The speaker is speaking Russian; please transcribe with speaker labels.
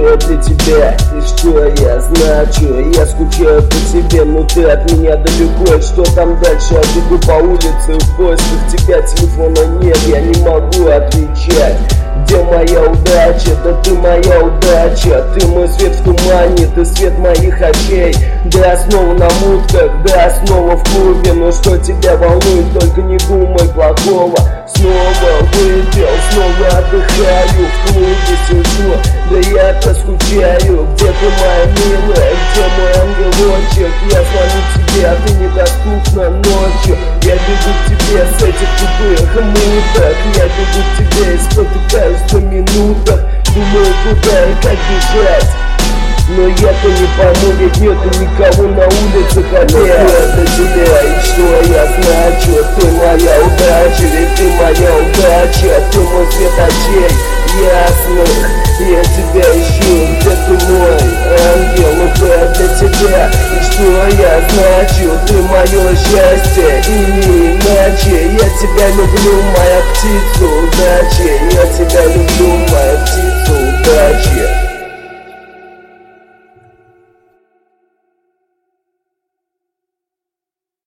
Speaker 1: такое для тебя и что я значу. Я скучаю по тебе, но ты от меня далеко. И что там дальше? Я бегу по улице в поисках тебя, телефона нет, я не могу отвечать. Где моя удача? Да ты моя удача. Ты мой свет в тумане, ты свет моих очей. Да, снова на мутках, да, снова в клубе. Но что тебя волнует, только не думай плохого. Снова выпил, снова отдыхаю, в клубе сижу. Да я-то скучаю, где ты, моя милая, где мой ангелочек? Я звоню тебе, а ты недоступна ночью. Я бегу к тебе с этих тупых муток. Я бегу к тебе и спотыкаюсь на минутах. Думаю, куда и как бежать, но я-то не пойму, ведь нету никого на улице. Хотя это тебя и что я значу. Ты моя удача, ведь ты моя удача. Ты мой свет очей ясных, я тебя ищу. Где ты, мой ангел, это для тебя и что я значу. Ты мое счастье и не иначе. Я тебя люблю, моя птица удачи. Я тебя люблю, моя птица удачи.